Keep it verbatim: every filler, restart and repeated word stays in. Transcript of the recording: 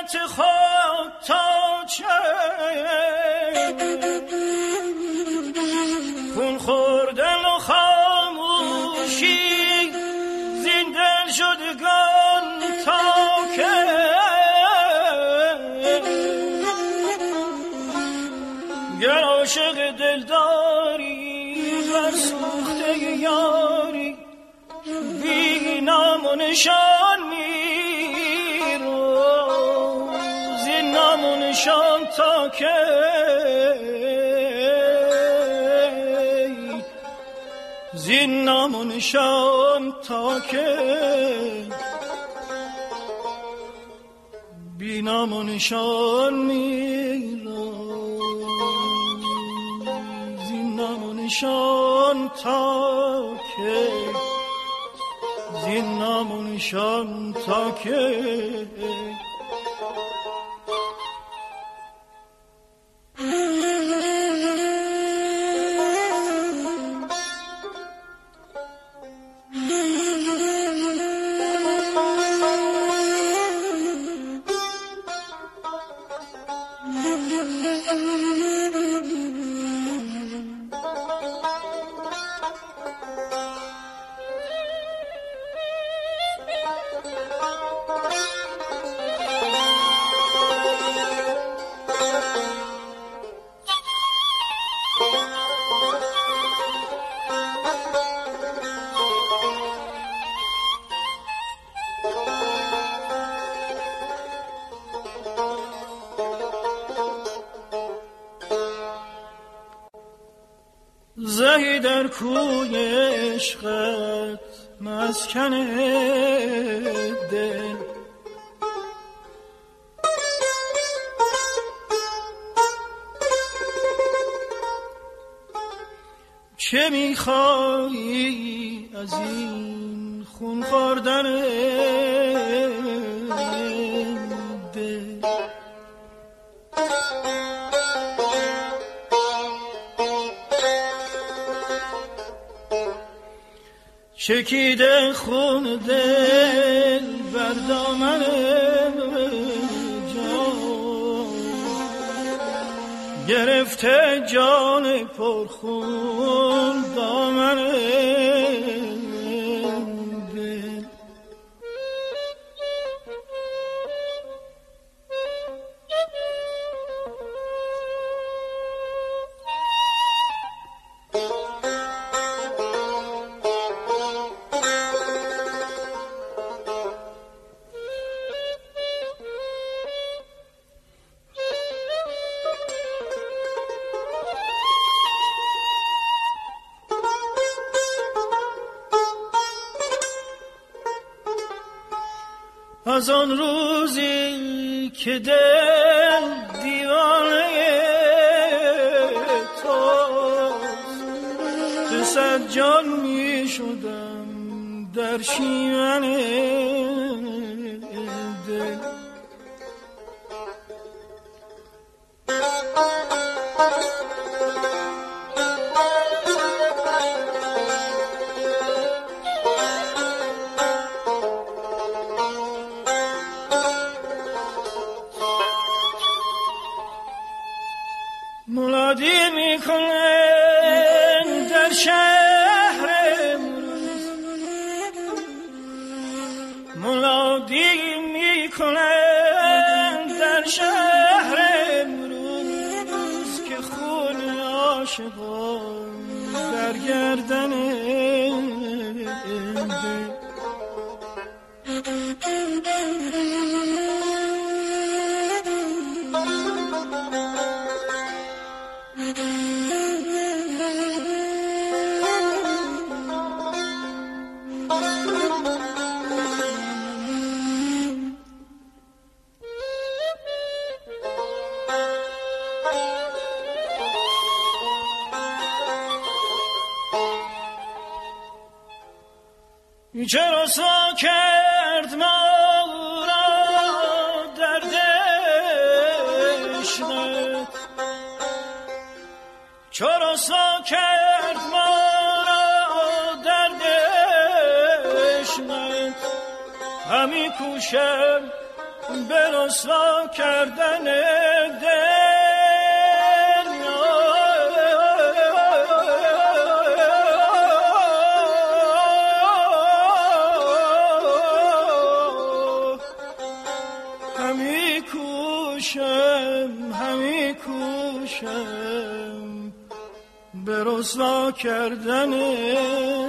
حسرت خود تا چه خون خوردن و خاموشی زنده شدگان تا که گر عاشق دلداری و سوخته یاری بی نام و نشان میرو زین نام و نشان تا که زین نام و نشان تا که بی نام و نشان میرو زین نام و نشان تا که زین نام و نشان تا که زهی در کوی عشقت مسکن دل چه میخوایی از این خون خوردن دل چکیده خون دل بر دامن جان گرفته جان پرخون دامن دل از آن روزی که دل دیوانه توست به صد جان می شدم در شیون دل منادی میکنن در شهر امروز منادی میکنن در شهر امروز که خون عاشقان در گردن دل چرا سا کرد ما را در دشنت چرا سا کرد ما را در دشنت همی کوشم به رسوا کردن دل. همی کوشم همی کوشم به رسوا کردن